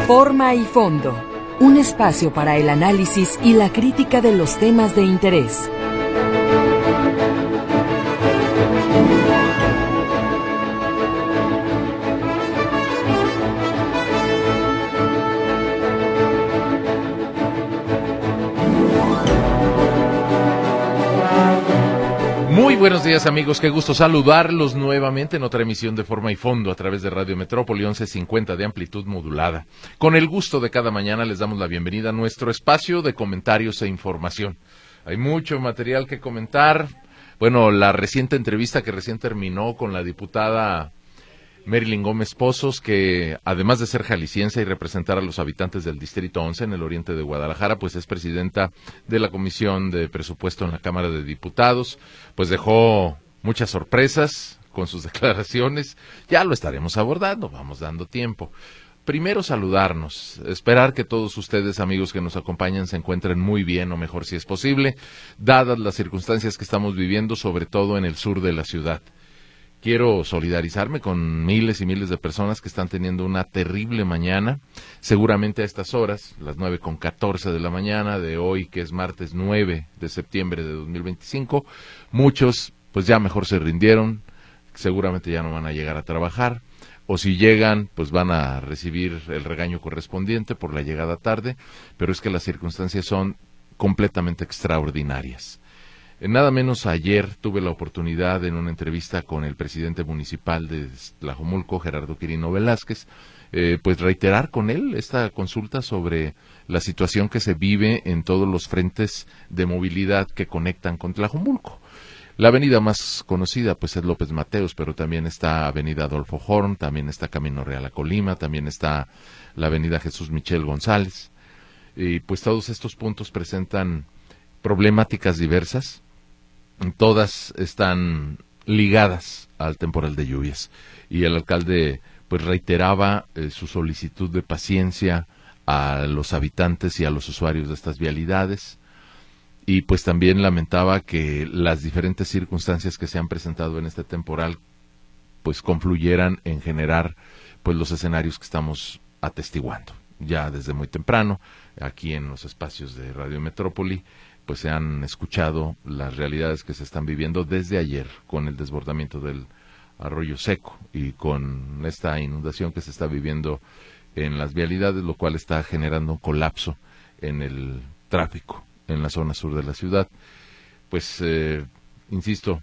Forma y fondo, un espacio para el análisis y la crítica de los temas de interés. Muy buenos días, amigos, qué gusto saludarlos nuevamente en otra emisión de Forma y Fondo a través de Radio Metrópoli 1150 de amplitud modulada. Con el gusto de cada mañana les damos la bienvenida a nuestro espacio de comentarios e información. Hay mucho material que comentar. Bueno, la reciente entrevista que recién terminó con la diputada Marilyn Gómez Pozos, que además de ser jalisciense y representar a los habitantes del Distrito 11 en el oriente de Guadalajara, pues es presidenta de la Comisión de Presupuesto en la Cámara de Diputados, pues dejó muchas sorpresas con sus declaraciones. Ya lo estaremos abordando, vamos dando tiempo. Primero saludarnos, esperar que todos ustedes, amigos que nos acompañan, se encuentren muy bien, o mejor si es posible, dadas las circunstancias que estamos viviendo, sobre todo en el sur de la ciudad. Quiero solidarizarme con miles y miles de personas que están teniendo una terrible mañana, seguramente a estas horas, las 9:14 de la mañana de hoy, que es martes 9 de septiembre de 2025, muchos pues ya mejor se rindieron, seguramente ya no van a llegar a trabajar, o si llegan pues van a recibir el regaño correspondiente por la llegada tarde, pero es que las circunstancias son completamente extraordinarias. Nada menos ayer tuve la oportunidad en una entrevista con el presidente municipal de Tlajomulco, Gerardo Quirino Velázquez, pues reiterar con él esta consulta sobre la situación que se vive en todos los frentes de movilidad que conectan con Tlajomulco. La avenida más conocida pues es López Mateos, pero también está avenida Adolfo Horn, también está Camino Real a Colima, también está la avenida Jesús Michel González, y pues todos estos puntos presentan problemáticas diversas. Todas están ligadas al temporal de lluvias y el alcalde pues reiteraba su solicitud de paciencia a los habitantes y a los usuarios de estas vialidades, y pues también lamentaba que las diferentes circunstancias que se han presentado en este temporal pues confluyeran en generar pues los escenarios que estamos atestiguando ya desde muy temprano aquí en los espacios de Radio Metrópoli. Pues se han escuchado las realidades que se están viviendo desde ayer con el desbordamiento del arroyo seco y con esta inundación que se está viviendo en las vialidades, lo cual está generando un colapso en el tráfico en la zona sur de la ciudad. Pues, insisto,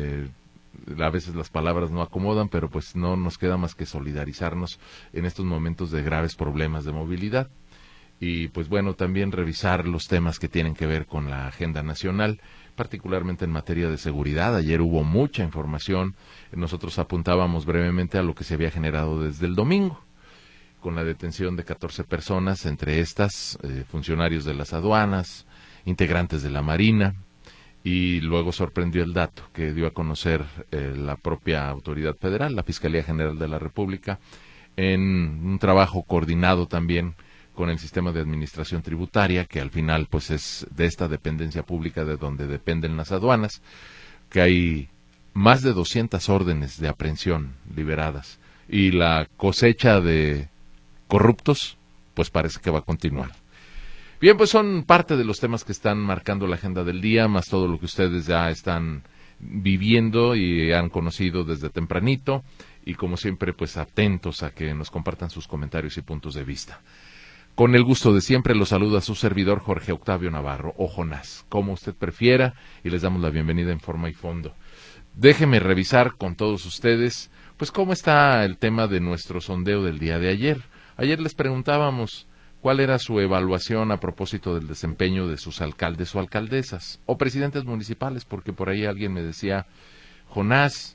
a veces las palabras no acomodan, pero pues no nos queda más que solidarizarnos en estos momentos de graves problemas de movilidad. Y pues bueno, también revisar los temas que tienen que ver con la agenda nacional, particularmente en materia de seguridad. Ayer hubo mucha información, nosotros apuntábamos brevemente a lo que se había generado desde el domingo, con la detención de 14 personas, entre estas funcionarios de las aduanas, integrantes de la Marina, y luego sorprendió el dato que dio a conocer la propia autoridad federal, la Fiscalía General de la República, en un trabajo coordinado también con el sistema de administración tributaria, que al final pues es de esta dependencia pública de donde dependen las aduanas, que hay más de 200 órdenes de aprehensión liberadas, y la cosecha de corruptos pues parece que va a continuar. Bien, pues son parte de los temas que están marcando la agenda del día, más todo lo que ustedes ya están viviendo y han conocido desde tempranito, y como siempre pues atentos a que nos compartan sus comentarios y puntos de vista. Con el gusto de siempre los saluda su servidor Jorge Octavio Navarro, o Jonás, como usted prefiera, y les damos la bienvenida en Forma y Fondo. Déjenme revisar con todos ustedes, pues cómo está el tema de nuestro sondeo del día de ayer. Ayer les preguntábamos cuál era su evaluación a propósito del desempeño de sus alcaldes o alcaldesas, o presidentes municipales, porque por ahí alguien me decía, Jonás,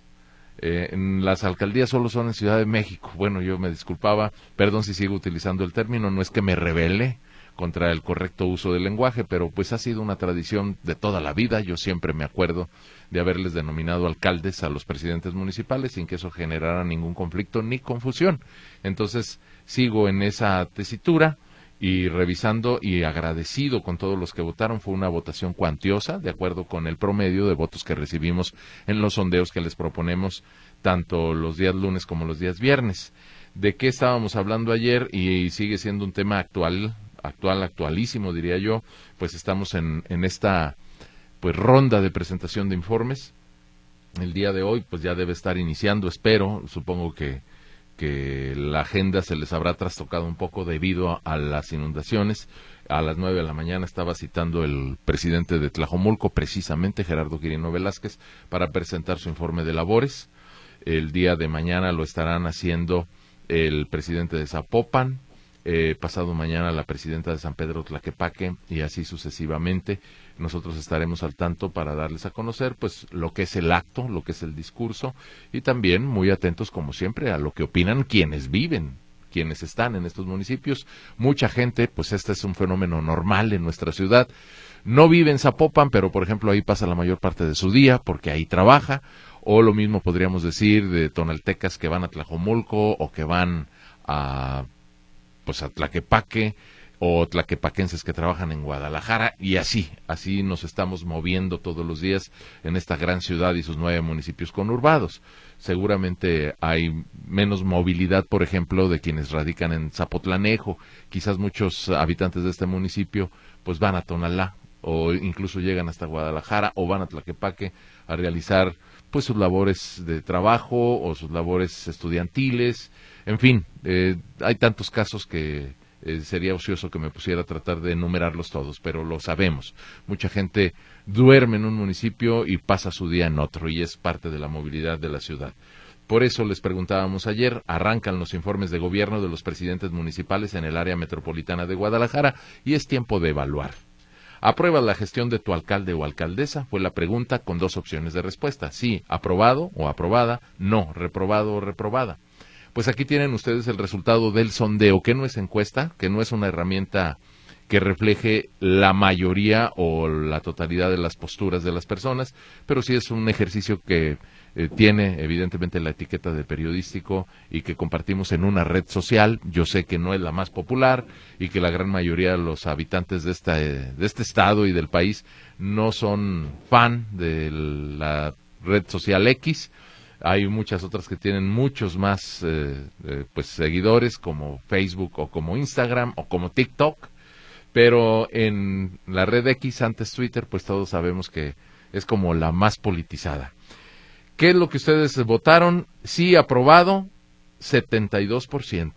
en las alcaldías solo son en Ciudad de México. Bueno, yo me disculpaba, perdón si sigo utilizando el término, no es que me rebele contra el correcto uso del lenguaje, pero pues ha sido una tradición de toda la vida. Yo siempre me acuerdo de haberles denominado alcaldes a los presidentes municipales sin que eso generara ningún conflicto ni confusión. Entonces sigo en esa tesitura y revisando y agradecido con todos los que votaron. Fue una votación cuantiosa, de acuerdo con el promedio de votos que recibimos en los sondeos que les proponemos tanto los días lunes como los días viernes. de qué estábamos hablando ayer y sigue siendo un tema actualísimo, diría yo. Pues estamos en esta pues ronda de presentación de informes. El día de hoy pues ya debe estar iniciando, supongo que la agenda se les habrá trastocado un poco debido a las inundaciones. A las 9 de la mañana estaba citando el presidente de Tlajomulco, precisamente Gerardo Quirino Velázquez, para presentar su informe de labores. El día de mañana lo estarán haciendo el presidente de Zapopan, pasado mañana la presidenta de San Pedro Tlaquepaque y así sucesivamente. Nosotros estaremos al tanto para darles a conocer pues lo que es el acto, lo que es el discurso y también muy atentos como siempre a lo que opinan quienes están en estos municipios. Mucha gente, pues este es un fenómeno normal en nuestra ciudad, no vive en Zapopan, pero por ejemplo ahí pasa la mayor parte de su día porque ahí trabaja, o lo mismo podríamos decir de tonaltecas que van a Tlajomulco o que van a Tlaquepaque, o tlaquepaquenses que trabajan en Guadalajara, y así nos estamos moviendo todos los días en esta gran ciudad y sus 9 municipios conurbados. Seguramente hay menos movilidad, por ejemplo, de quienes radican en Zapotlanejo. Quizás muchos habitantes de este municipio pues van a Tonalá, o incluso llegan hasta Guadalajara, o van a Tlaquepaque a realizar pues sus labores de trabajo o sus labores estudiantiles. En fin, hay tantos casos que sería ocioso que me pusiera a tratar de enumerarlos todos, pero lo sabemos. Mucha gente duerme en un municipio y pasa su día en otro, y es parte de la movilidad de la ciudad. Por eso les preguntábamos ayer, arrancan los informes de gobierno de los presidentes municipales en el área metropolitana de Guadalajara, y es tiempo de evaluar. ¿Apruebas la gestión de tu alcalde o alcaldesa? Fue la pregunta con 2 opciones de respuesta. Sí, aprobado o aprobada; no, reprobado o reprobada. Pues aquí tienen ustedes el resultado del sondeo, que no es encuesta, que no es una herramienta que refleje la mayoría o la totalidad de las posturas de las personas, pero sí es un ejercicio que tiene evidentemente la etiqueta de periodístico y que compartimos en una red social. Yo sé que no es la más popular y que la gran mayoría de los habitantes de este estado y del país no son fan de la red social X. Hay muchas otras que tienen muchos más pues seguidores, como Facebook o como Instagram o como TikTok, pero en la red X, antes Twitter, pues todos sabemos que es como la más politizada. ¿Qué es lo que ustedes votaron? Sí, aprobado, 72%.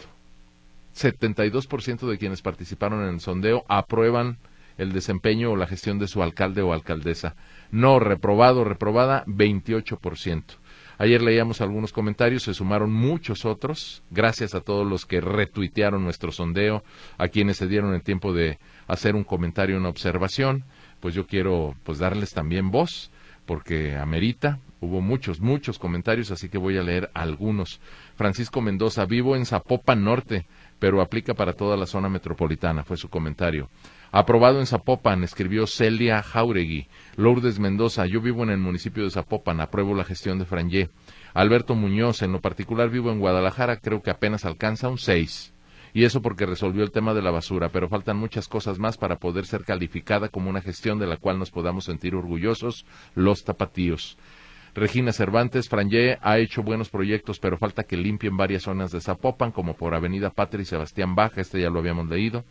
72% de quienes participaron en el sondeo aprueban el desempeño o la gestión de su alcalde o alcaldesa. No, reprobado o reprobada, 28%. Ayer leíamos algunos comentarios, se sumaron muchos otros, gracias a todos los que retuitearon nuestro sondeo, a quienes se dieron el tiempo de hacer un comentario, una observación. Pues yo quiero pues darles también voz, porque amerita. Hubo muchos comentarios, así que voy a leer algunos. Francisco Mendoza: vivo en Zapopan Norte, pero aplica para toda la zona metropolitana, fue su comentario. Aprobado en Zapopan, escribió Celia Jauregui. Lourdes Mendoza: yo vivo en el municipio de Zapopan, apruebo la gestión de Frangé. Alberto Muñoz: en lo particular vivo en Guadalajara, creo que apenas alcanza un 6. Y eso porque resolvió el tema de la basura, pero faltan muchas cosas más para poder ser calificada como una gestión de la cual nos podamos sentir orgullosos los tapatíos. Regina Cervantes: Frangé ha hecho buenos proyectos, pero falta que limpien varias zonas de Zapopan, como por Avenida Patria y Sebastián Baja, ya lo habíamos leído.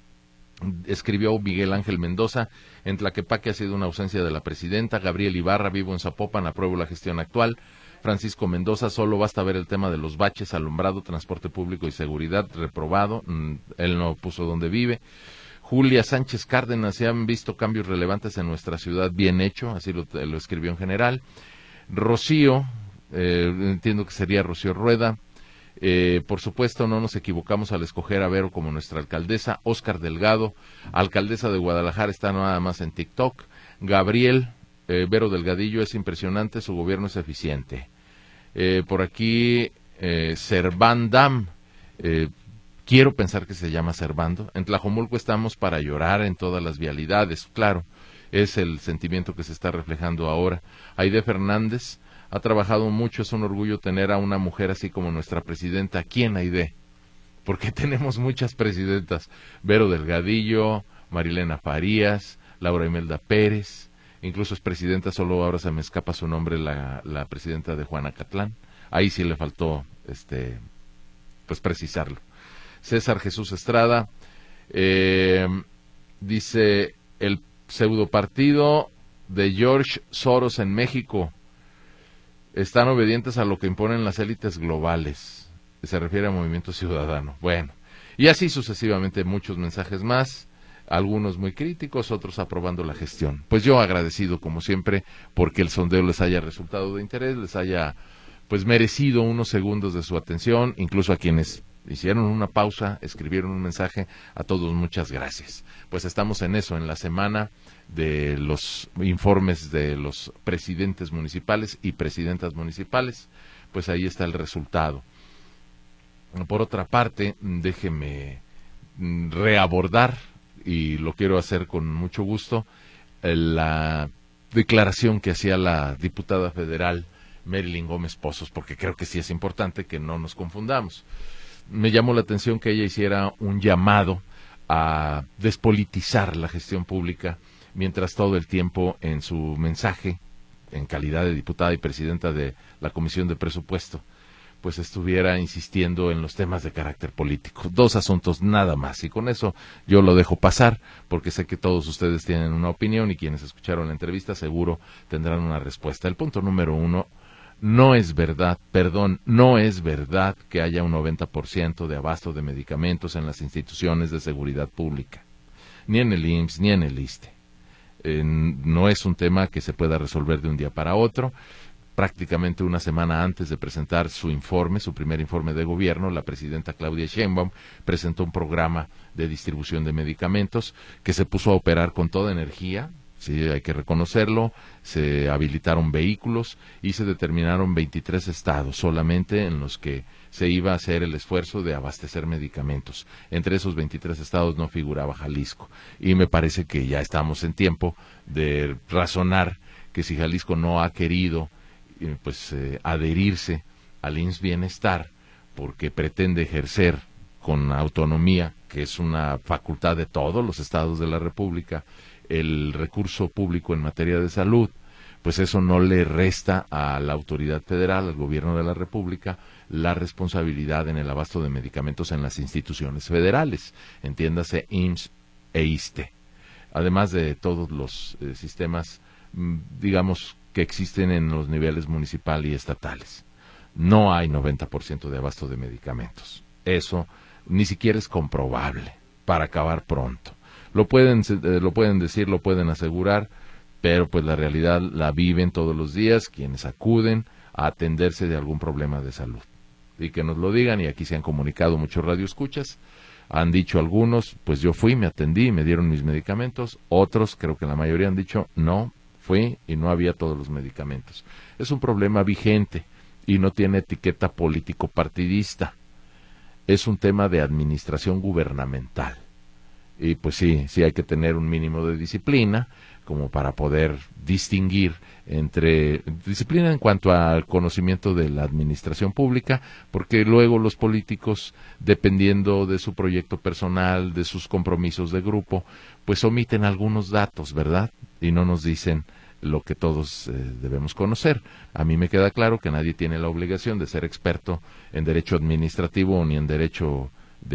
Escribió Miguel Ángel Mendoza: en Tlaquepaque ha sido una ausencia de la presidenta. Gabriel Ibarra: vivo en Zapopan, apruebo la gestión actual. Francisco Mendoza: solo basta ver el tema de los baches, alumbrado, transporte público y seguridad, reprobado. Él no puso dónde vive. Julia Sánchez Cárdenas: se han visto cambios relevantes en nuestra ciudad, bien hecho, así lo escribió en general. Rocío, entiendo que sería Rocío Rueda: por supuesto no nos equivocamos al escoger a Vero como nuestra alcaldesa. Óscar Delgado: alcaldesa de Guadalajara está nada más en TikTok. Gabriel: Vero Delgadillo es impresionante, su gobierno es eficiente. Por aquí Servandam, quiero pensar que se llama Servando: en Tlajomulco estamos para llorar en todas las vialidades. Claro, es el sentimiento que se está reflejando ahora. Aide Fernández: ha trabajado mucho, es un orgullo tener a una mujer así como nuestra presidenta. ¿Quién, Aide? Porque tenemos muchas presidentas: Vero Delgadillo, Marilena Farías, Laura Imelda Pérez, incluso es presidenta, solo ahora se me escapa su nombre, la presidenta de Juanacatlán. Ahí sí le faltó pues precisarlo. César Jesús Estrada dice: el pseudo partido de George Soros en México están obedientes a lo que imponen las élites globales. Se refiere a Movimiento Ciudadano. Bueno, y así sucesivamente muchos mensajes más, algunos muy críticos, otros aprobando la gestión. Pues yo agradecido como siempre porque el sondeo les haya resultado de interés, les haya pues merecido unos segundos de su atención, incluso a quienes hicieron una pausa, escribieron un mensaje, a todos muchas gracias. Pues estamos en eso, en la semana de los informes de los presidentes municipales y presidentas municipales, pues ahí está el resultado. Por otra parte, déjeme reabordar, y lo quiero hacer con mucho gusto, la declaración que hacía la diputada federal Marilyn Gómez Pozos, porque creo que sí es importante que no nos confundamos. Me llamó la atención que ella hiciera un llamado a despolitizar la gestión pública, mientras todo el tiempo en su mensaje, en calidad de diputada y presidenta de la Comisión de Presupuesto, pues estuviera insistiendo en los temas de carácter político. 2 asuntos nada más, y con eso yo lo dejo pasar, porque sé que todos ustedes tienen una opinión y quienes escucharon la entrevista seguro tendrán una respuesta. El punto número 1, no es verdad que haya un 90% de abasto de medicamentos en las instituciones de seguridad pública, ni en el IMSS ni en el ISSSTE. No es un tema que se pueda resolver de un día para otro. Prácticamente una semana antes de presentar su informe, su primer informe de gobierno, la presidenta Claudia Sheinbaum presentó un programa de distribución de medicamentos que se puso a operar con toda energía. Sí, hay que reconocerlo. Se habilitaron vehículos y se determinaron 23 estados solamente en los que se iba a hacer el esfuerzo de abastecer medicamentos. Entre esos 23 estados no figuraba Jalisco, y me parece que ya estamos en tiempo de razonar que si Jalisco no ha querido adherirse al IMSS Bienestar porque pretende ejercer con autonomía, que es una facultad de todos los estados de la República, el recurso público en materia de salud, pues eso no le resta a la autoridad federal, al gobierno de la República, la responsabilidad en el abasto de medicamentos en las instituciones federales, entiéndase IMSS e ISSSTE, además de todos los sistemas, digamos, que existen en los niveles municipal y estatales. No hay 90% de abasto de medicamentos. Eso ni siquiera es comprobable, para acabar pronto. Lo pueden decir, lo pueden asegurar, pero pues la realidad la viven todos los días quienes acuden a atenderse de algún problema de salud. Y que nos lo digan, y aquí se han comunicado muchos radioescuchas, han dicho algunos, pues yo fui, me atendí, me dieron mis medicamentos. Otros, creo que la mayoría han dicho, no, fui y no había todos los medicamentos. Es un problema vigente y no tiene etiqueta político-partidista. Es un tema de administración gubernamental. Y pues sí hay que tener un mínimo de disciplina como para poder distinguir entre disciplina en cuanto al conocimiento de la administración pública, porque luego los políticos, dependiendo de su proyecto personal, de sus compromisos de grupo, pues omiten algunos datos, ¿verdad? Y no nos dicen lo que todos debemos conocer. A mí me queda claro que nadie tiene la obligación de ser experto en derecho administrativo ni en derecho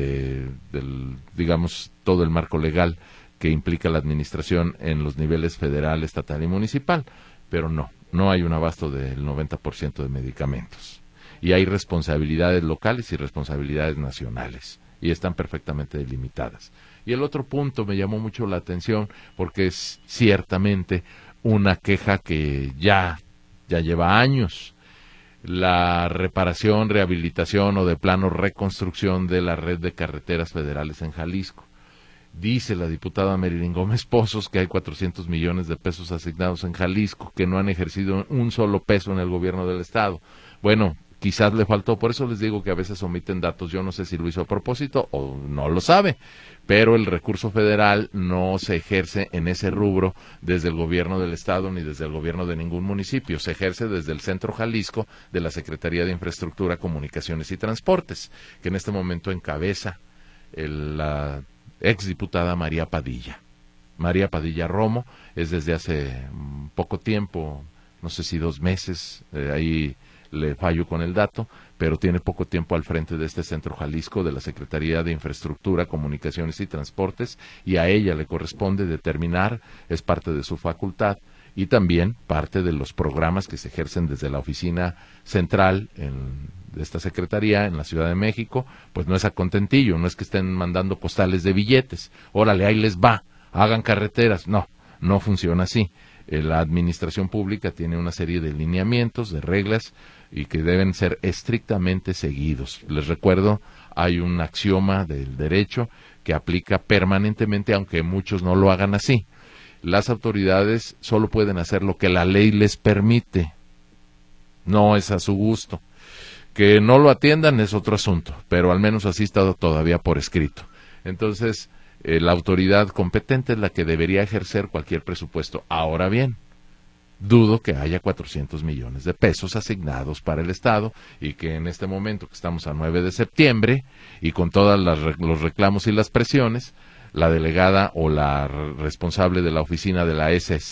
digamos, todo el marco legal que implica la administración en los niveles federal, estatal y municipal, pero no hay un abasto del 90% de medicamentos. Y hay responsabilidades locales y responsabilidades nacionales, y están perfectamente delimitadas. Y el otro punto me llamó mucho la atención, porque es ciertamente una queja que ya lleva años: la reparación, rehabilitación o de plano reconstrucción de la red de carreteras federales en Jalisco. Dice la diputada Marilyn Gómez Pozos que hay 400 millones de pesos asignados en Jalisco, que no han ejercido un solo peso en el gobierno del estado. Bueno, quizás le faltó, por eso les digo que a veces omiten datos. Yo no sé si lo hizo a propósito o no lo sabe, pero el recurso federal no se ejerce en ese rubro desde el gobierno del estado ni desde el gobierno de ningún municipio. Se ejerce desde el Centro Jalisco de la Secretaría de Infraestructura, Comunicaciones y Transportes, que en este momento encabeza la exdiputada María Padilla. María Padilla Romo es desde hace poco tiempo, no sé si 2 meses, ahí le fallo con el dato, pero tiene poco tiempo al frente de este Centro Jalisco de la Secretaría de Infraestructura, Comunicaciones y Transportes, y a ella le corresponde determinar, es parte de su facultad, y también parte de los programas que se ejercen desde la oficina central de esta secretaría en la Ciudad de México. Pues no es a contentillo, no es que estén mandando postales de billetes, órale, ahí les va, hagan carreteras, no funciona así. La administración pública tiene una serie de lineamientos, de reglas, y que deben ser estrictamente seguidos. Les recuerdo, hay un axioma del derecho que aplica permanentemente, aunque muchos no lo hagan así. Las autoridades solo pueden hacer lo que la ley les permite, no es a su gusto. Que no lo atiendan es otro asunto, pero al menos así está todavía por escrito. Entonces, la autoridad competente es la que debería ejercer cualquier presupuesto. Ahora bien, dudo que haya 400 millones de pesos asignados para el Estado y que en este momento que estamos a 9 de septiembre y con todos los reclamos y las presiones, la delegada o la responsable de la oficina de la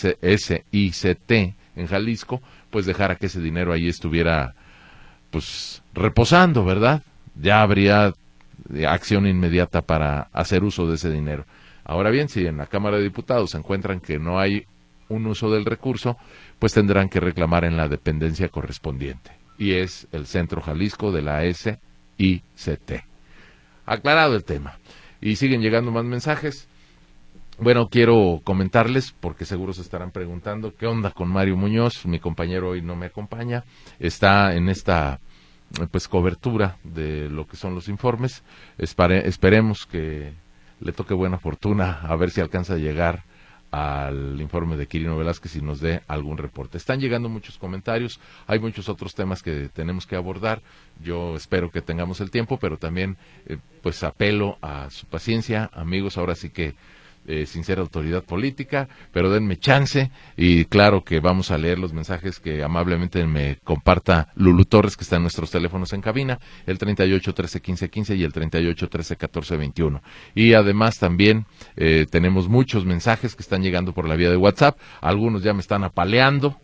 SICT en Jalisco, pues dejara que ese dinero ahí estuviera pues reposando, ¿verdad? Ya habría acción inmediata para hacer uso de ese dinero. Ahora bien, si en la Cámara de Diputados se encuentran que no hay un uso del recurso, pues tendrán que reclamar en la dependencia correspondiente, y es el Centro Jalisco de la SICT. Aclarado el tema. Y siguen llegando más mensajes. Bueno, quiero comentarles, porque seguro se estarán preguntando, ¿qué onda con Mario Muñoz? Mi compañero hoy no me acompaña, está en esta pues cobertura de lo que son los informes. Esperemos que le toque buena fortuna, a ver si alcanza a llegar al informe de Quirino Velázquez y nos dé algún reporte. Están llegando muchos comentarios, hay muchos otros temas que tenemos que abordar. Yo espero que tengamos el tiempo, pero también pues apelo a su paciencia, amigos. Ahora sí que sin ser autoridad política, pero denme chance, y claro que vamos a leer los mensajes que amablemente me comparta Lulu Torres, que está en nuestros teléfonos en cabina, el 38 13 15 15 y el 38 13 14 21. Y además también tenemos muchos mensajes que están llegando por la vía de WhatsApp. Algunos ya me están apaleando,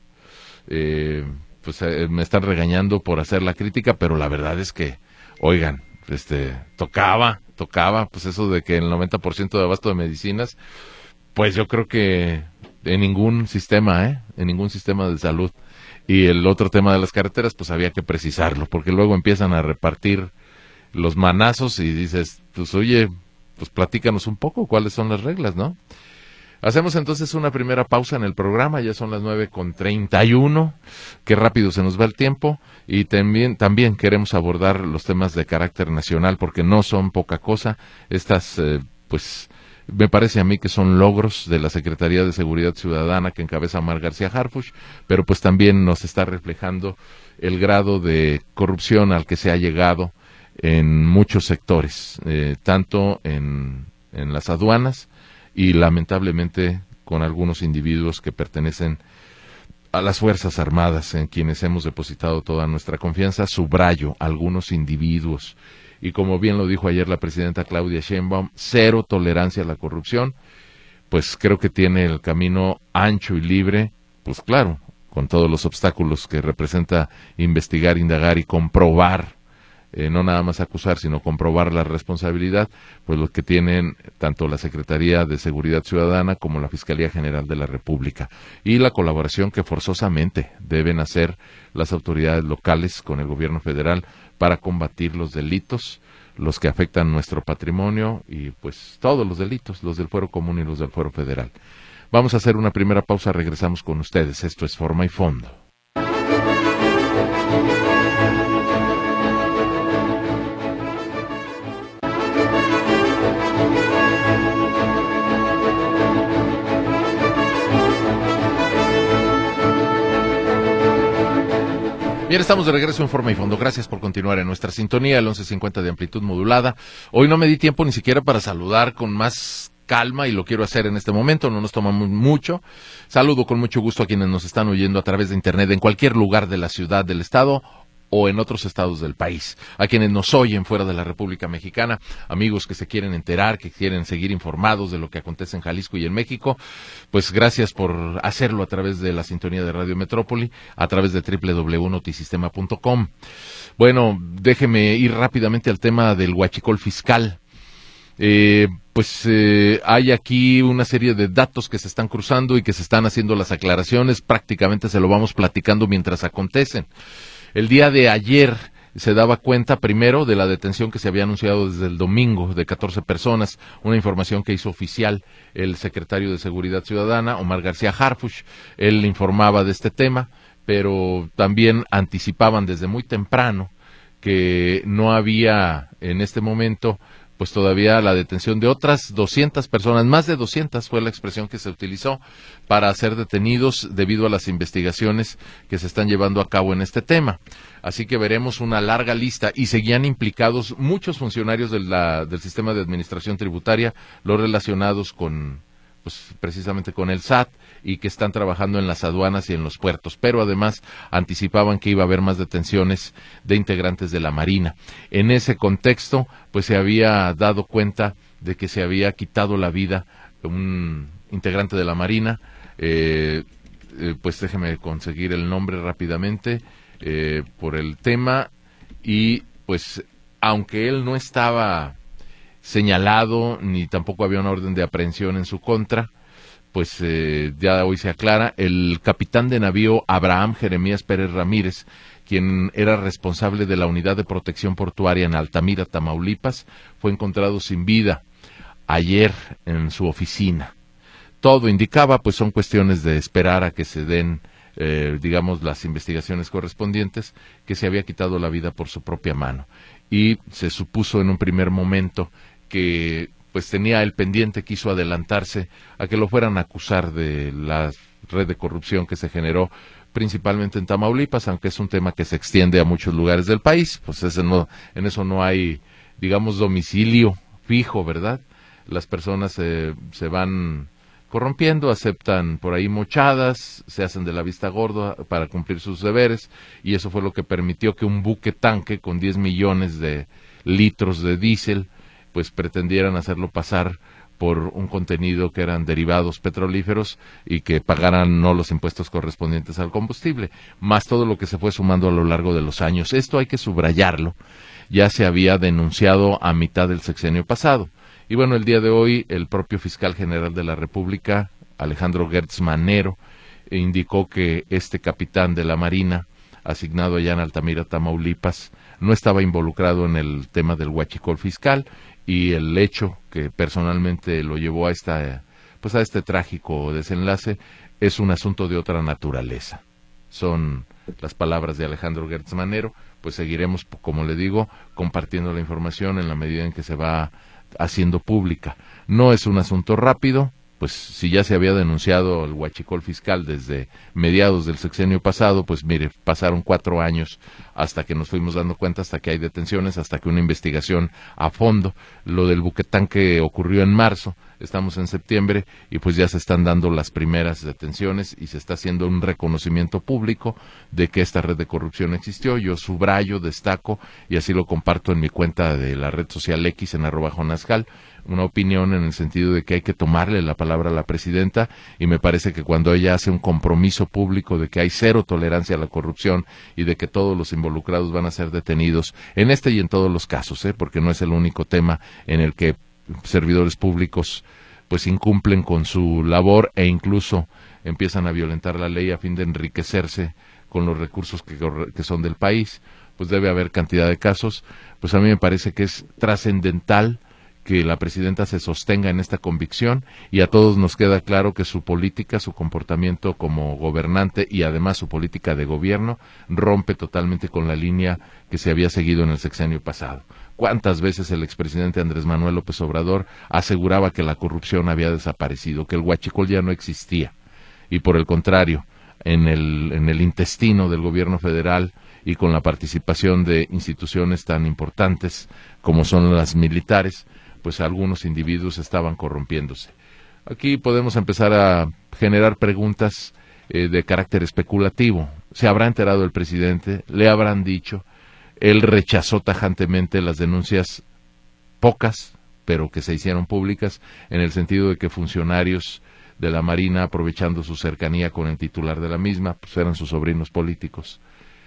me están regañando por hacer la crítica, pero la verdad es que, oigan, tocaba, pues eso de que el 90% de abasto de medicinas, pues yo creo que en ningún sistema de salud. Y el otro tema de las carreteras, pues había que precisarlo, porque luego empiezan a repartir los manazos y dices, pues oye, pues platícanos un poco cuáles son las reglas, ¿no? Hacemos entonces una primera pausa en el programa, ya son las 9:31, qué rápido se nos va el tiempo, y también queremos abordar los temas de carácter nacional, porque no son poca cosa. Estas, me parece a mí que son logros de la Secretaría de Seguridad Ciudadana que encabeza Omar García Harfuch, pero pues también nos está reflejando el grado de corrupción al que se ha llegado en muchos sectores, tanto en las aduanas, y lamentablemente con algunos individuos que pertenecen a las Fuerzas Armadas, en quienes hemos depositado toda nuestra confianza. Subrayo, algunos individuos. Y como bien lo dijo ayer la presidenta Claudia Sheinbaum, cero tolerancia a la corrupción. Pues creo que tiene el camino ancho y libre, pues claro, con todos los obstáculos que representa investigar, indagar y comprobar, no nada más acusar, sino comprobar la responsabilidad, pues los que tienen tanto la Secretaría de Seguridad Ciudadana como la Fiscalía General de la República, y la colaboración que forzosamente deben hacer las autoridades locales con el gobierno federal para combatir los delitos, los que afectan nuestro patrimonio, y pues todos los delitos, los del fuero común y los del fuero federal. Vamos a hacer una primera pausa, regresamos con ustedes. Esto es Forma y Fondo. Bien, estamos de regreso en Forma y Fondo. Gracias por continuar en nuestra sintonía, el 1150 de amplitud modulada. Hoy no me di tiempo ni siquiera para saludar con más calma, y lo quiero hacer en este momento, no nos tomamos mucho. Saludo con mucho gusto a quienes nos están oyendo a través de internet en cualquier lugar de la ciudad, del estado o en otros estados del país. A quienes nos oyen fuera de la República Mexicana, amigos que se quieren enterar, que quieren seguir informados de lo que acontece en Jalisco y en México, pues gracias por hacerlo a través de la sintonía de Radio Metrópoli, a través de www.notisistema.com. Bueno, déjeme ir rápidamente al tema del huachicol fiscal. Hay aquí una serie de datos que se están cruzando y que se están haciendo las aclaraciones, prácticamente se lo vamos platicando mientras acontecen. El día de ayer se daba cuenta primero de la detención que se había anunciado desde el domingo de 14 personas, una información que hizo oficial el secretario de Seguridad Ciudadana, Omar García Harfuch. Él informaba de este tema, pero también anticipaban desde muy temprano que no había en este momento pues todavía la detención de otras 200 personas, más de 200 fue la expresión que se utilizó para ser detenidos debido a las investigaciones que se están llevando a cabo en este tema. Así que veremos una larga lista y seguían implicados muchos funcionarios del sistema de administración tributaria, los relacionados con, pues precisamente con el SAT y que están trabajando en las aduanas y en los puertos, pero además anticipaban que iba a haber más detenciones de integrantes de la Marina. En ese contexto, pues se había dado cuenta de que se había quitado la vida un integrante de la Marina, pues déjeme conseguir el nombre rápidamente por el tema, y pues aunque él no estaba señalado ni tampoco había una orden de aprehensión en su contra, pues ya hoy se aclara. El capitán de navío Abraham Jeremías Pérez Ramírez, quien era responsable de la unidad de protección portuaria en Altamira, Tamaulipas, fue encontrado sin vida ayer en su oficina. Todo indicaba, pues son cuestiones de esperar a que se den, las investigaciones correspondientes, que se había quitado la vida por su propia mano. Y se supuso en un primer momento que pues tenía el pendiente, quiso adelantarse a que lo fueran a acusar de la red de corrupción que se generó principalmente en Tamaulipas, aunque es un tema que se extiende a muchos lugares del país, pues en eso no hay, domicilio fijo, ¿verdad? Las personas se van corrompiendo, aceptan por ahí mochadas, se hacen de la vista gorda para cumplir sus deberes, y eso fue lo que permitió que un buque tanque con 10 millones de litros de diésel pues pretendieran hacerlo pasar por un contenido que eran derivados petrolíferos y que pagaran no los impuestos correspondientes al combustible, más todo lo que se fue sumando a lo largo de los años. Esto hay que subrayarlo, ya se había denunciado a mitad del sexenio pasado. Y bueno, el día de hoy el propio fiscal general de la República, Alejandro Gertz Manero, indicó que este capitán de la Marina, asignado allá en Altamira, Tamaulipas, no estaba involucrado en el tema del huachicol fiscal, y el hecho que personalmente lo llevó a este trágico desenlace es un asunto de otra naturaleza. Son las palabras de Alejandro Gertz Manero. Pues seguiremos, como le digo, compartiendo la información en la medida en que se va haciendo pública. No es un asunto rápido, pues si ya se había denunciado el huachicol fiscal desde mediados del sexenio pasado, pues mire, pasaron 4 años hasta que nos fuimos dando cuenta, hasta que hay detenciones, hasta que una investigación a fondo. Lo del buquetanque ocurrió en marzo, estamos en septiembre y pues ya se están dando las primeras detenciones y se está haciendo un reconocimiento público de que esta red de corrupción existió. Yo subrayo, destaco y así lo comparto en mi cuenta de la red social X en @jonascal, una opinión en el sentido de que hay que tomarle la palabra a la presidenta, y me parece que cuando ella hace un compromiso público de que hay cero tolerancia a la corrupción y de que todos los involucrados van a ser detenidos en este y en todos los casos, porque no es el único tema en el que servidores públicos pues incumplen con su labor e incluso empiezan a violentar la ley a fin de enriquecerse con los recursos que son del país, pues debe haber cantidad de casos. Pues a mí me parece que es trascendental que la presidenta se sostenga en esta convicción, y a todos nos queda claro que su política, su comportamiento como gobernante y además su política de gobierno rompe totalmente con la línea que se había seguido en el sexenio pasado. ¿Cuántas veces el expresidente Andrés Manuel López Obrador aseguraba que la corrupción había desaparecido, que el huachicol ya no existía? Y por el contrario, en el intestino del gobierno federal y con la participación de instituciones tan importantes como son las militares, pues algunos individuos estaban corrompiéndose. Aquí podemos empezar a generar preguntas de carácter especulativo. Se habrá enterado el presidente, le habrán dicho, él rechazó tajantemente las denuncias, pocas, pero que se hicieron públicas, en el sentido de que funcionarios de la Marina, aprovechando su cercanía con el titular de la misma, pues eran sus sobrinos políticos,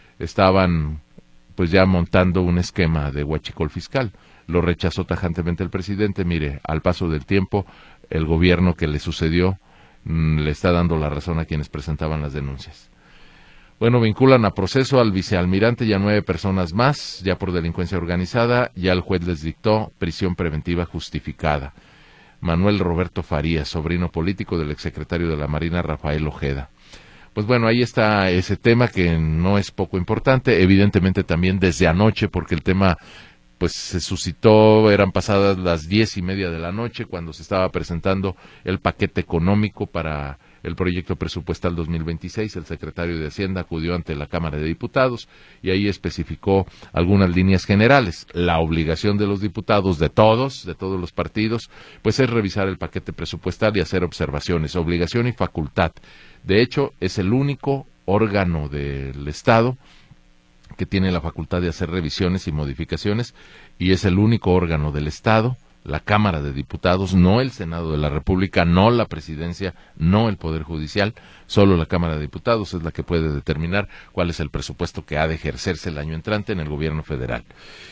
estaban pues ya montando un esquema de huachicol fiscal. Lo rechazó tajantemente el presidente. Mire, al paso del tiempo, el gobierno que le sucedió le está dando la razón a quienes presentaban las denuncias. Bueno, vinculan a proceso al vicealmirante y a 9 personas más, ya por delincuencia organizada. Ya el juez les dictó prisión preventiva justificada. Manuel Roberto Farías, sobrino político del exsecretario de la Marina, Rafael Ojeda. Pues bueno, ahí está ese tema que no es poco importante, evidentemente también desde anoche, porque el tema pues se suscitó, eran pasadas las 10:30 de la noche cuando se estaba presentando el paquete económico para el proyecto presupuestal 2026, el secretario de Hacienda acudió ante la Cámara de Diputados y ahí especificó algunas líneas generales. La obligación de los diputados, de todos los partidos, pues es revisar el paquete presupuestal y hacer observaciones, obligación y facultad. De hecho, es el único órgano del Estado que tiene la facultad de hacer revisiones y modificaciones y es el único órgano del Estado, la Cámara de Diputados, no el Senado de la República, no la Presidencia, no el Poder Judicial, solo la Cámara de Diputados es la que puede determinar cuál es el presupuesto que ha de ejercerse el año entrante en el gobierno federal.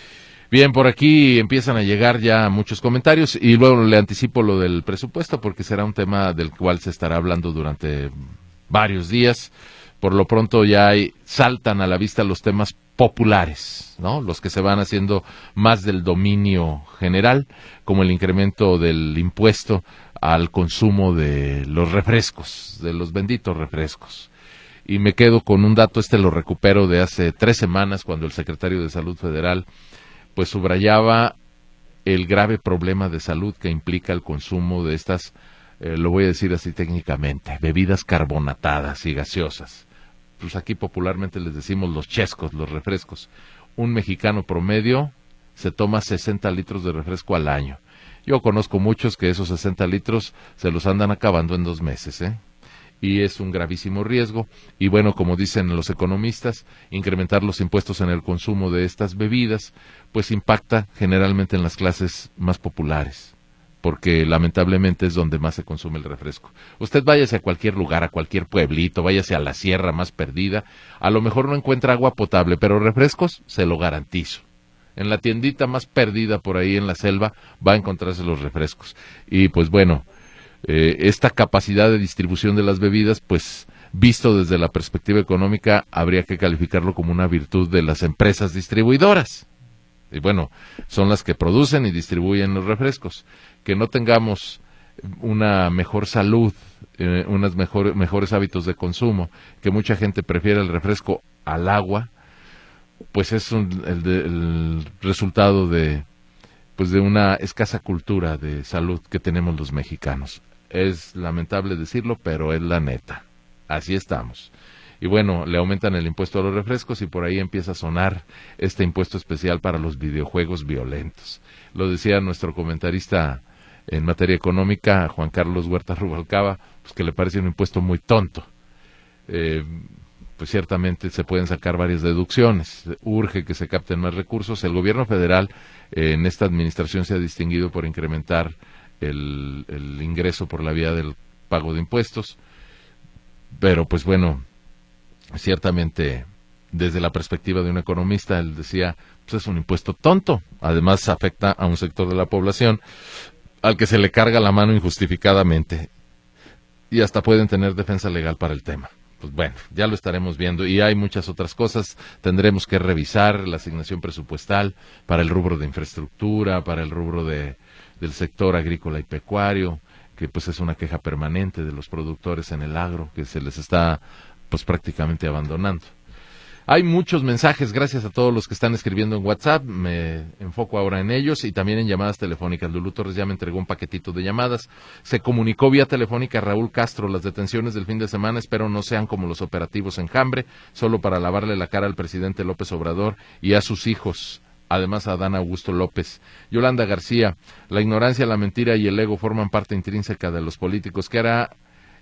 Bien, por aquí empiezan a llegar ya muchos comentarios y luego le anticipo lo del presupuesto porque será un tema del cual se estará hablando durante varios días. Por lo pronto ya saltan a la vista los temas populares, ¿no? Los que se van haciendo más del dominio general, como el incremento del impuesto al consumo de los refrescos, de los benditos refrescos. Y me quedo con un dato, lo recupero de hace 3 semanas, cuando el secretario de Salud Federal pues subrayaba el grave problema de salud que implica el consumo de estas, lo voy a decir así técnicamente, bebidas carbonatadas y gaseosas. Pues aquí popularmente les decimos los chescos, los refrescos. Un mexicano promedio se toma 60 litros de refresco al año. Yo conozco muchos que esos 60 litros se los andan acabando en 2 meses, y es un gravísimo riesgo. Y bueno, como dicen los economistas, incrementar los impuestos en el consumo de estas bebidas, pues impacta generalmente en las clases más populares, porque lamentablemente es donde más se consume el refresco. Usted váyase a cualquier lugar, a cualquier pueblito, váyase a la sierra más perdida, a lo mejor no encuentra agua potable, pero refrescos se lo garantizo. En la tiendita más perdida por ahí en la selva va a encontrarse los refrescos. Y pues bueno, esta capacidad de distribución de las bebidas, pues visto desde la perspectiva económica, habría que calificarlo como una virtud de las empresas distribuidoras. Y bueno, son las que producen y distribuyen los refrescos. Que no tengamos una mejor salud, unos mejores hábitos de consumo, que mucha gente prefiere el refresco al agua, pues es el resultado de una escasa cultura de salud que tenemos los mexicanos. Es lamentable decirlo, pero es la neta. Así estamos. Y bueno, le aumentan el impuesto a los refrescos y por ahí empieza a sonar este impuesto especial para los videojuegos violentos. Lo decía nuestro comentarista en materia económica, Juan Carlos Huerta Rubalcaba, pues que le parece un impuesto muy tonto. Pues ciertamente se pueden sacar varias deducciones. Urge que se capten más recursos. El gobierno federal en esta administración se ha distinguido por incrementar el ingreso por la vía del pago de impuestos. Pero pues bueno, ciertamente desde la perspectiva de un economista, él decía, pues es un impuesto tonto. Además afecta a un sector de la población al que se le carga la mano injustificadamente y hasta pueden tener defensa legal para el tema. Pues bueno, ya lo estaremos viendo y hay muchas otras cosas. Tendremos que revisar la asignación presupuestal para el rubro de infraestructura, para el rubro del sector agrícola y pecuario, que pues es una queja permanente de los productores en el agro, que se les está pues prácticamente abandonando. Hay muchos mensajes, gracias a todos los que están escribiendo en WhatsApp, me enfoco ahora en ellos y también en llamadas telefónicas. Lulú Torres ya me entregó un paquetito de llamadas. Se comunicó vía telefónica Raúl Castro, las detenciones del fin de semana espero no sean como los operativos en Jambre, solo para lavarle la cara al presidente López Obrador y a sus hijos, además a Adán Augusto López. Yolanda García, la ignorancia, la mentira y el ego forman parte intrínseca de los políticos. ¿Qué hará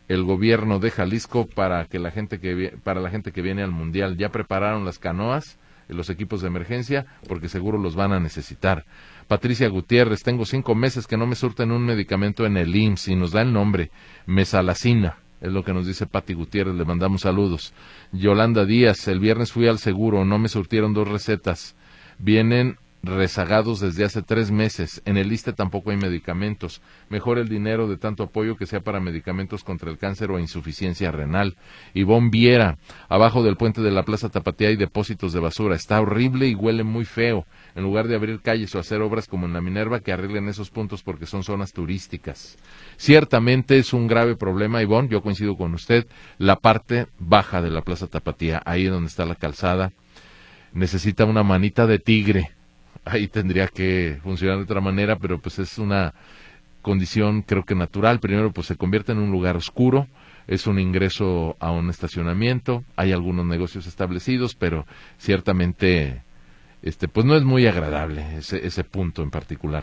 el gobierno de Jalisco para la gente que viene al Mundial? ¿Ya prepararon las canoas, los equipos de emergencia? Porque seguro los van a necesitar. Patricia Gutiérrez, tengo 5 meses que no me surten un medicamento en el IMSS y nos da el nombre, mesalacina, es lo que nos dice Pati Gutiérrez, le mandamos saludos. Yolanda Díaz, el viernes fui al seguro, no me surtieron 2 recetas, vienen rezagados desde hace 3 meses, en el ISSSTE tampoco hay medicamentos, mejor el dinero de tanto apoyo que sea para medicamentos contra el cáncer o insuficiencia renal. Ivonne Viera, abajo del puente de la Plaza Tapatía hay depósitos de basura, está horrible y huele muy feo, en lugar de abrir calles o hacer obras como en la Minerva, que arreglen esos puntos porque son zonas turísticas. Ciertamente es un grave problema, Ivonne, yo coincido con usted, la parte baja de la Plaza Tapatía, ahí donde está la calzada, necesita una manita de tigre. Ahí tendría que funcionar de otra manera, pero pues es una condición creo que natural. Primero pues se convierte en un lugar oscuro, es un ingreso a un estacionamiento, hay algunos negocios establecidos, pero ciertamente pues no es muy agradable ese punto en particular.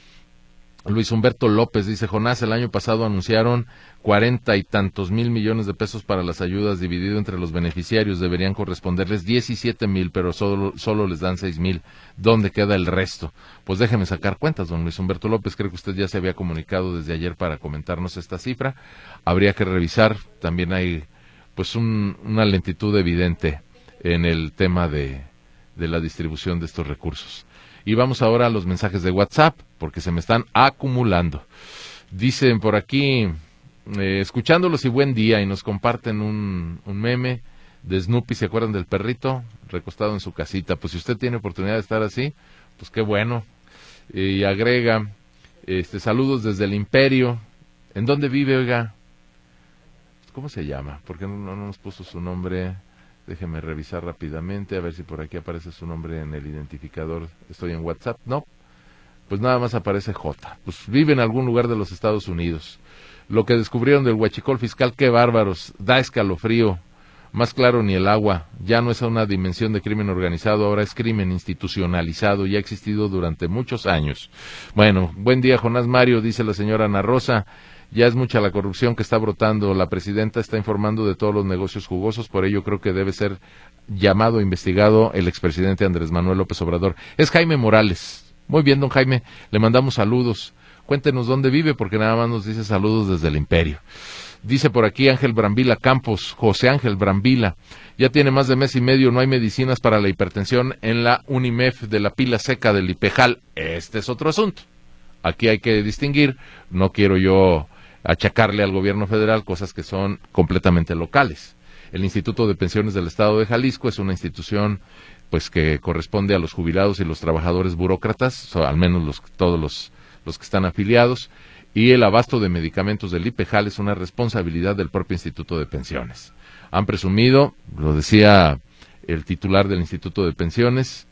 Luis Humberto López dice, Jonás, el año pasado anunciaron 40 y tantos mil millones de pesos para las ayudas, dividido entre los beneficiarios, deberían corresponderles 17,000, pero solo les dan 6,000. ¿Dónde queda el resto? Pues déjeme sacar cuentas, don Luis Humberto López, creo que usted ya se había comunicado desde ayer para comentarnos esta cifra, habría que revisar, también hay pues una lentitud evidente en el tema de la distribución de estos recursos. Y vamos ahora a los mensajes de WhatsApp, porque se me están acumulando. Dicen por aquí, escuchándolos y buen día, y nos comparten un meme de Snoopy, ¿se acuerdan del perrito? Recostado en su casita. Pues si usted tiene oportunidad de estar así, pues qué bueno. Y agrega, saludos desde el Imperio. ¿En dónde vive, oiga? ¿Cómo se llama? Porque no nos puso su nombre. Déjeme revisar rápidamente, a ver si por aquí aparece su nombre en el identificador. Estoy en WhatsApp, ¿no? Pues nada más aparece J. Pues vive en algún lugar de los Estados Unidos. Lo que descubrieron del huachicol fiscal, qué bárbaros, da escalofrío. Más claro ni el agua. Ya no es una dimensión de crimen organizado, ahora es crimen institucionalizado y ha existido durante muchos años. Bueno, buen día, Jonás Mario, dice la señora Ana Rosa. Ya es mucha la corrupción que está brotando, la presidenta está informando de todos los negocios jugosos, por ello creo que debe ser llamado, investigado el expresidente Andrés Manuel López Obrador. Es Jaime Morales. Muy bien, don Jaime, le mandamos saludos. Cuéntenos dónde vive, porque nada más nos dice saludos desde el Imperio. Dice por aquí Ángel Brambila Campos, José Ángel Brambila, ya tiene más de mes y medio, no hay medicinas para la hipertensión en la Unimef de la Pila Seca del Ipejal. Este es otro asunto. Aquí hay que distinguir, no quiero yo achacarle al gobierno federal cosas que son completamente locales. El Instituto de Pensiones del Estado de Jalisco es una institución pues que corresponde a los jubilados y los trabajadores burócratas, al menos todos los que están afiliados, y el abasto de medicamentos del IPEJAL es una responsabilidad del propio Instituto de Pensiones. Han presumido, lo decía el titular del Instituto de Pensiones,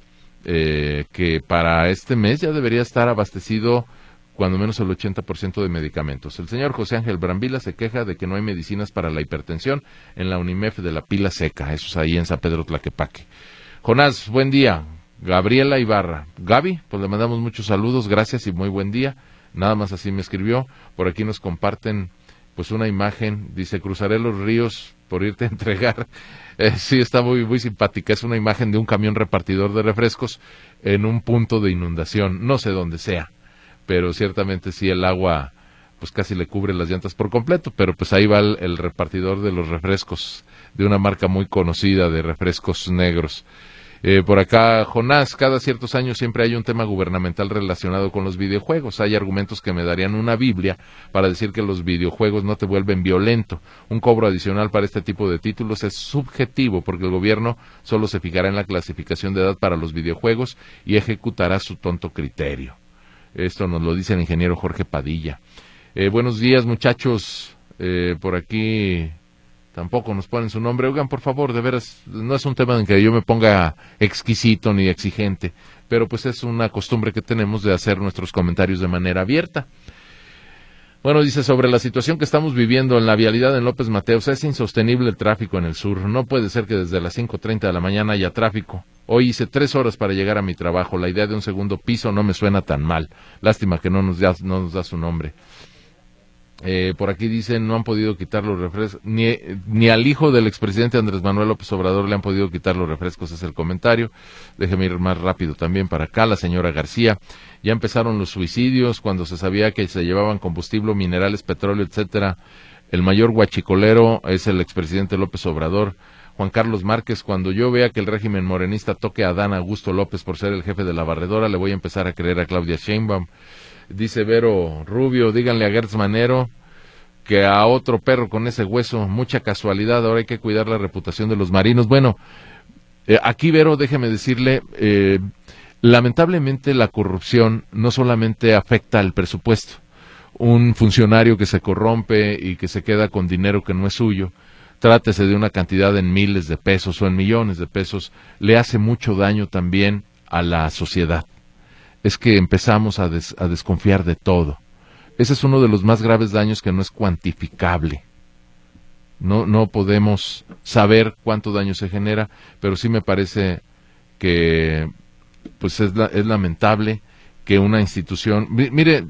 que para este mes ya debería estar abastecido cuando menos el 80% de medicamentos. El señor José Ángel Brambila se queja de que no hay medicinas para la hipertensión en la Unimef de la Pila Seca, eso es ahí en San Pedro Tlaquepaque. Jonás, buen día. Gabriela Ibarra. Gaby, pues le mandamos muchos saludos, gracias y muy buen día. Nada más así me escribió. Por aquí nos comparten pues una imagen, dice, cruzaré los ríos por irte a entregar. Sí, está muy, muy simpática, es una imagen de un camión repartidor de refrescos en un punto de inundación, no sé dónde sea, pero ciertamente sí el agua pues casi le cubre las llantas por completo, pero pues ahí va el repartidor de los refrescos, de una marca muy conocida de refrescos negros. Por acá, Jonás, cada ciertos años siempre hay un tema gubernamental relacionado con los videojuegos. Hay argumentos que me darían una Biblia para decir que los videojuegos no te vuelven violento. Un cobro adicional para este tipo de títulos es subjetivo porque el gobierno solo se fijará en la clasificación de edad para los videojuegos y ejecutará su tonto criterio. Esto nos lo dice el ingeniero Jorge Padilla. Buenos días, muchachos. Por aquí tampoco nos ponen su nombre. Oigan, por favor, de veras, no es un tema en que yo me ponga exquisito ni exigente, pero pues es una costumbre que tenemos de hacer nuestros comentarios de manera abierta. Bueno, dice, sobre la situación que estamos viviendo en la vialidad en López Mateos, es insostenible el tráfico en el sur. No puede ser que desde las 5:30 de la mañana haya tráfico. Hoy hice 3 horas para llegar a mi trabajo. La idea de un segundo piso no me suena tan mal. Lástima que no nos da su nombre. Por aquí dicen, no han podido quitar los refrescos, ni al hijo del expresidente Andrés Manuel López Obrador le han podido quitar los refrescos, es el comentario. Déjeme ir más rápido también para acá, la señora García. Ya empezaron los suicidios cuando se sabía que se llevaban combustible, minerales, petróleo, etcétera. El mayor guachicolero es el expresidente López Obrador. Juan Carlos Márquez, cuando yo vea que el régimen morenista toque a Adán Augusto López por ser el jefe de la barredora, le voy a empezar a creer a Claudia Sheinbaum. Dice Vero Rubio, díganle a Gertz Manero que a otro perro con ese hueso, mucha casualidad, ahora hay que cuidar la reputación de los marinos. Bueno, aquí Vero, déjeme decirle, lamentablemente la corrupción no solamente afecta al presupuesto. Un funcionario que se corrompe y que se queda con dinero que no es suyo, trátese de una cantidad en miles de pesos o en millones de pesos, le hace mucho daño también a la sociedad. Es que empezamos a desconfiar de todo. Ese es uno de los más graves daños que no es cuantificable. No podemos saber cuánto daño se genera, pero sí me parece que pues es lamentable que una institución... Mire,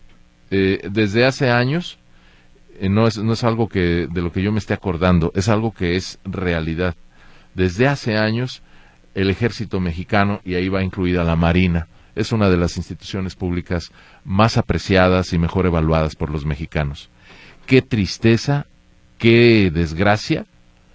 desde hace años, no es algo de lo que yo me esté acordando, es algo que es realidad. Desde hace años, el Ejército Mexicano, y ahí va incluida la Marina, es una de las instituciones públicas más apreciadas y mejor evaluadas por los mexicanos. Qué tristeza, qué desgracia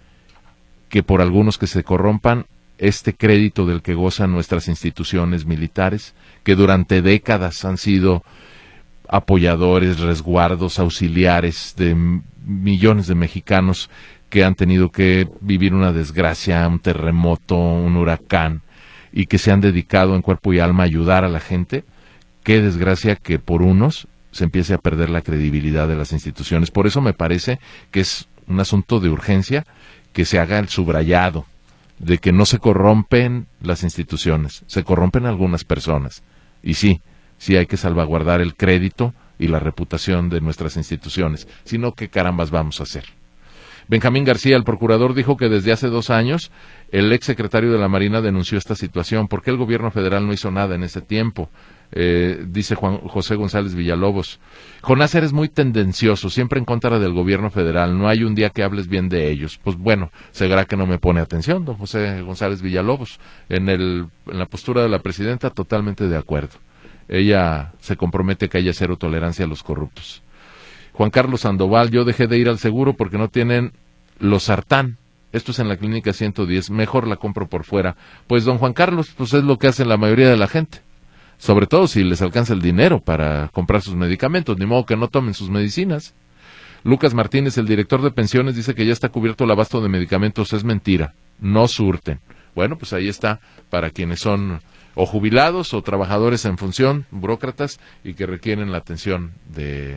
que por algunos que se corrompan este crédito del que gozan nuestras instituciones militares, que durante décadas han sido apoyadores, resguardos, auxiliares de millones de mexicanos que han tenido que vivir una desgracia, un terremoto, un huracán, y que se han dedicado en cuerpo y alma a ayudar a la gente. Qué desgracia que por unos se empiece a perder la credibilidad de las instituciones. Por eso me parece que es un asunto de urgencia que se haga el subrayado de que no se corrompen las instituciones, se corrompen algunas personas. Y sí hay que salvaguardar el crédito y la reputación de nuestras instituciones. Si no, ¿qué carambas vamos a hacer? Benjamín García, el procurador, dijo que desde hace 2 años el exsecretario de la Marina denunció esta situación. ¿Por qué el gobierno federal no hizo nada en ese tiempo? Dice José González Villalobos. Jonás, eres muy tendencioso, siempre en contra del gobierno federal. No hay un día que hables bien de ellos. Pues bueno, será que no me pone atención, don José González Villalobos. En la postura de la presidenta, totalmente de acuerdo. Ella se compromete que haya cero tolerancia a los corruptos. Juan Carlos Sandoval, yo dejé de ir al seguro porque no tienen los sartán. Esto es en la clínica 110, mejor la compro por fuera. Pues don Juan Carlos, pues es lo que hace la mayoría de la gente. Sobre todo si les alcanza el dinero para comprar sus medicamentos, ni modo que no tomen sus medicinas. Lucas Martínez, el director de pensiones, dice que ya está cubierto el abasto de medicamentos. Es mentira, no surten. Bueno, pues ahí está, para quienes son o jubilados o trabajadores en función, burócratas, y que requieren la atención de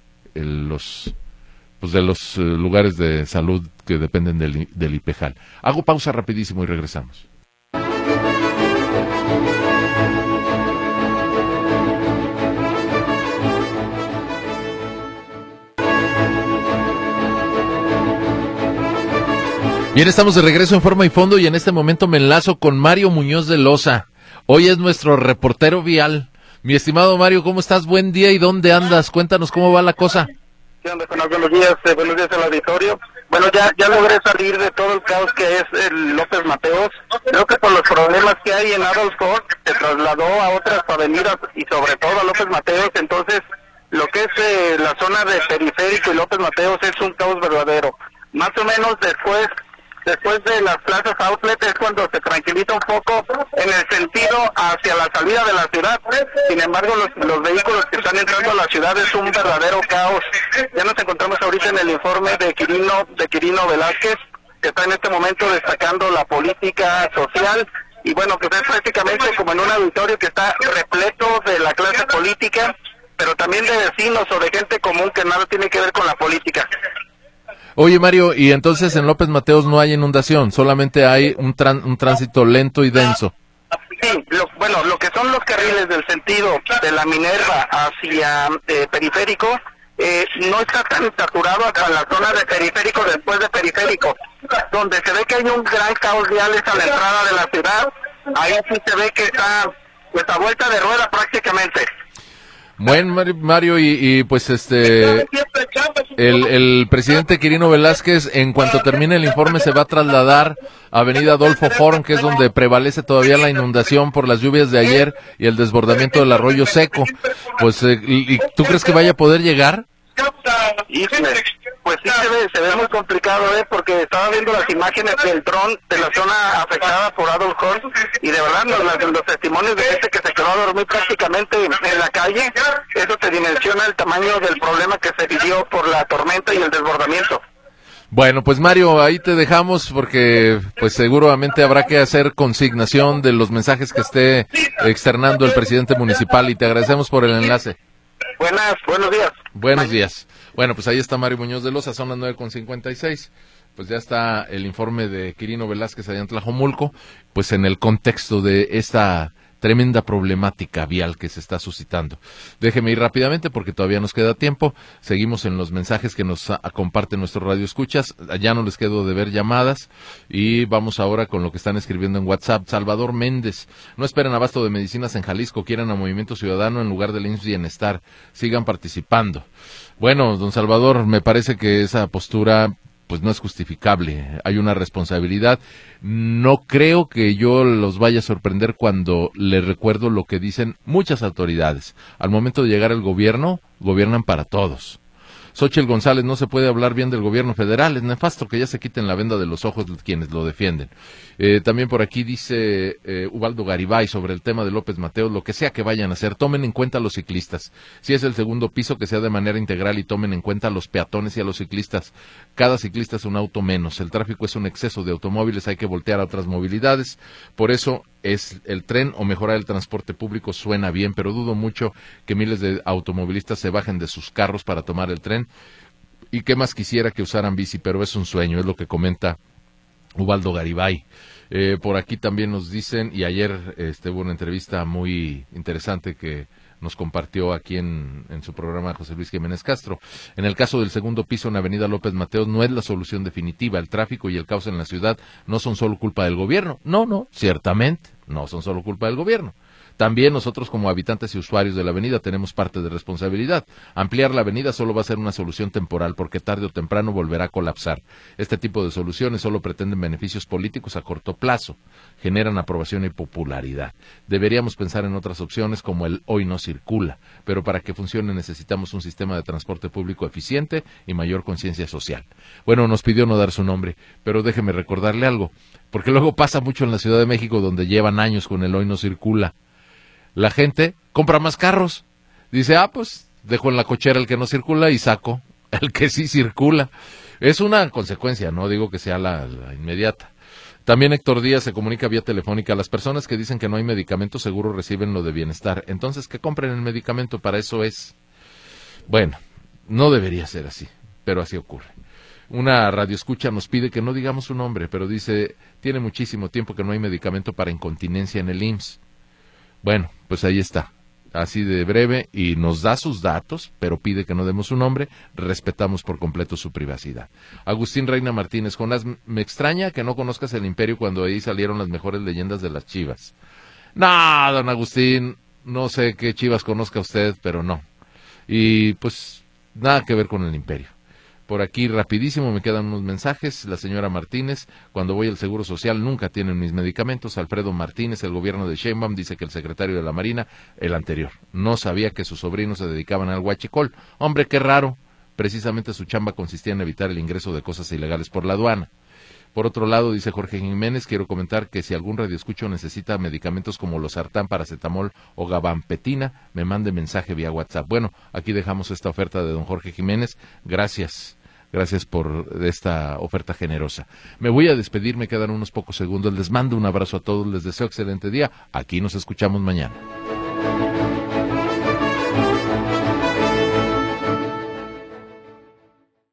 los lugares de salud que dependen del IPEJAL. Hago pausa rapidísimo y regresamos. Bien, estamos de regreso en Forma y Fondo y en este momento me enlazo con Mario Muñoz de Loza. Hoy es nuestro reportero vial. Mi estimado Mario, ¿cómo estás? Buen día, ¿y dónde andas? Cuéntanos cómo va la cosa. ¿Qué onda? Buenos días al auditorio. Bueno, ya logré salir de todo el caos que es el López Mateos. Creo que por los problemas que hay en Adolf Ford, se trasladó a otras avenidas y sobre todo a López Mateos. Entonces, lo que es la zona de Periférico y López Mateos es un caos verdadero. Más o menos después de las plazas outlet es cuando se tranquiliza un poco en el sentido hacia la salida de la ciudad. Sin embargo, los vehículos que están entrando a la ciudad es un verdadero caos. Ya nos encontramos ahorita en el informe de Quirino Velázquez, que está en este momento destacando la política social. Y bueno, pues es prácticamente como en un auditorio que está repleto de la clase política, pero también de vecinos o de gente común que nada tiene que ver con la política. Oye, Mario, y entonces en López Mateos no hay inundación, solamente hay un tránsito lento y denso. Sí, lo que son los carriles del sentido de la Minerva hacia Periférico, no está tan saturado hasta la zona de Periférico, después de Periférico, donde se ve que hay un gran caos vial a la entrada de la ciudad. Ahí sí se ve que está pues a vuelta de rueda prácticamente. Bueno, Mario, y pues El presidente Quirino Velázquez, en cuanto termine el informe, se va a trasladar a Avenida Adolfo Horn, que es donde prevalece todavía la inundación por las lluvias de ayer y el desbordamiento del arroyo seco. Pues, ¿y tú crees que vaya a poder llegar? Pues sí se ve muy complicado, porque estaba viendo las imágenes del dron de la zona afectada por Adolf Horn, y de verdad los testimonios de gente que se quedó a dormir prácticamente en la calle, eso te dimensiona el tamaño del problema que se vivió por la tormenta y el desbordamiento. Bueno, pues Mario, ahí te dejamos porque pues seguramente habrá que hacer consignación de los mensajes que esté externando el presidente municipal, y te agradecemos por el enlace. Buenos días. Buenos días. Bueno, pues ahí está Mario Muñoz de Loza, son las 9:56. Pues ya está el informe de Quirino Velázquez allá en Tlajomulco, pues en el contexto de esta tremenda problemática vial que se está suscitando. Déjeme ir rápidamente porque todavía nos queda tiempo. Seguimos en los mensajes que nos comparten nuestros radioescuchas. Ya no les quedo de ver llamadas y vamos ahora con lo que están escribiendo en WhatsApp. Salvador Méndez: no esperen abasto de medicinas en Jalisco, quieren a Movimiento Ciudadano en lugar del IMSS Bienestar. Sigan participando. Bueno, don Salvador, me parece que esa postura pues no es justificable, hay una responsabilidad. No creo que yo los vaya a sorprender cuando les recuerdo lo que dicen muchas autoridades. Al momento de llegar al gobierno, gobiernan para todos. Xóchitl González: no se puede hablar bien del gobierno federal, es nefasto que ya se quiten la venda de los ojos quienes lo defienden. También por aquí dice Ubaldo Garibay sobre el tema de López Mateos: lo que sea que vayan a hacer, tomen en cuenta a los ciclistas. Si es el segundo piso, que sea de manera integral y tomen en cuenta a los peatones y a los ciclistas. Cada ciclista es un auto menos, el tráfico es un exceso de automóviles, hay que voltear a otras movilidades. Por eso es el tren o mejorar el transporte público suena bien, pero dudo mucho que miles de automovilistas se bajen de sus carros para tomar el tren. Y qué más quisiera que usaran bici, pero es un sueño, es lo que comenta Ubaldo Garibay. Por aquí también nos dicen, y ayer hubo una entrevista muy interesante que nos compartió aquí en su programa José Luis Jiménez Castro. En el caso del segundo piso en Avenida López Mateos no es la solución definitiva. El tráfico y el caos en la ciudad no son solo culpa del gobierno. No, ciertamente no son solo culpa del gobierno. También nosotros como habitantes y usuarios de la avenida tenemos parte de responsabilidad. Ampliar la avenida solo va a ser una solución temporal porque tarde o temprano volverá a colapsar. Este tipo de soluciones solo pretenden beneficios políticos a corto plazo, generan aprobación y popularidad. Deberíamos pensar en otras opciones como el hoy no circula, pero para que funcione necesitamos un sistema de transporte público eficiente y mayor conciencia social. Bueno, nos pidió no dar su nombre, pero déjeme recordarle algo, porque luego pasa mucho en la Ciudad de México donde llevan años con el hoy no circula. La gente compra más carros. Dice, pues dejo en la cochera el que no circula y saco el que sí circula. Es una consecuencia, no digo que sea la inmediata. También Héctor Díaz se comunica vía telefónica: las personas que dicen que no hay medicamento seguro reciben lo de bienestar. Entonces que compren el medicamento, para eso es. Bueno, no debería ser así, pero así ocurre. Una radioescucha nos pide que no digamos su nombre, pero dice, tiene muchísimo tiempo que no hay medicamento para incontinencia en el IMSS. Bueno, pues ahí está, así de breve, y nos da sus datos, pero pide que no demos su nombre, respetamos por completo su privacidad. Agustín Reina Martínez: Jonás, me extraña que no conozcas el Imperio cuando ahí salieron las mejores leyendas de las Chivas. No, don Agustín, no sé qué Chivas conozca usted, pero no. Y pues nada que ver con el Imperio. Por aquí rapidísimo me quedan unos mensajes. La señora Martínez: cuando voy al Seguro Social nunca tienen mis medicamentos. Alfredo Martínez: el gobierno de Sheinbaum dice que el secretario de la Marina, el anterior, no sabía que sus sobrinos se dedicaban al huachicol. Hombre, qué raro. Precisamente su chamba consistía en evitar el ingreso de cosas ilegales por la aduana. Por otro lado, dice Jorge Jiménez, quiero comentar que si algún radioescucho necesita medicamentos como losartán, paracetamol o gabapentina, me mande mensaje vía WhatsApp. Bueno, aquí dejamos esta oferta de don Jorge Jiménez. Gracias por esta oferta generosa. Me voy a despedir, me quedan unos pocos segundos. Les mando un abrazo a todos, les deseo excelente día. Aquí nos escuchamos mañana.